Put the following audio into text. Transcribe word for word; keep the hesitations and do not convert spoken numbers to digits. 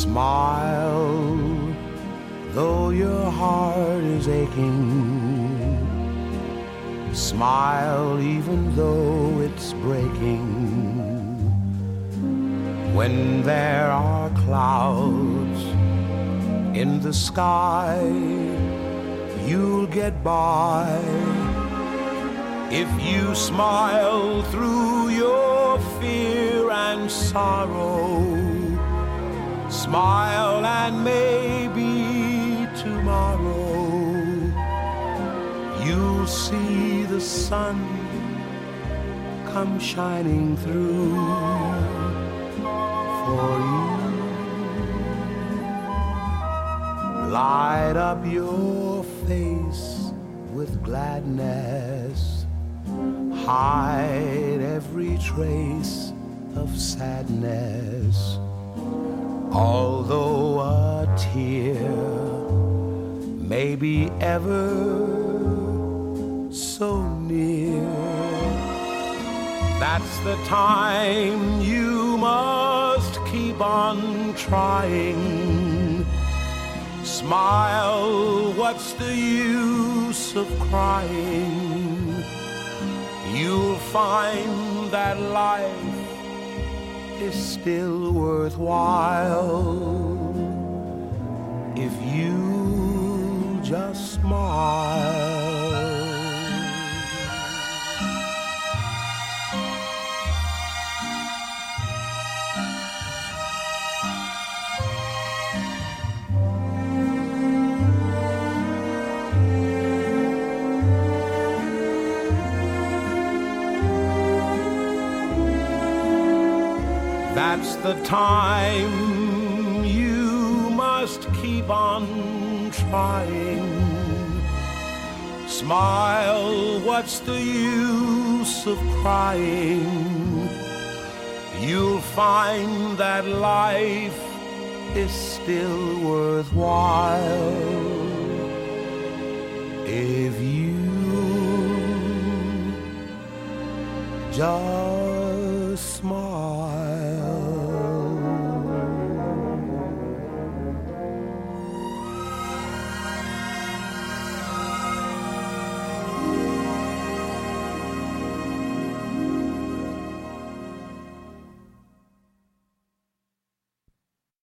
Smile, though your heart is aching. Smile, even though it's breaking. When there are clouds in the sky, you'll get by. If you smile through your fear and sorrow, smile and maybe tomorrow you'll see the sun come shining through for you. Light up your face with gladness, hide every trace of sadness. Although a tear may be ever so near, that's the time you must keep on trying. Smile, what's the use of crying? You'll find that life is still worthwhile if you just smile. That's the time you must keep on trying. Smile, what's the use of crying? You'll find that life is still worthwhile if you just smile.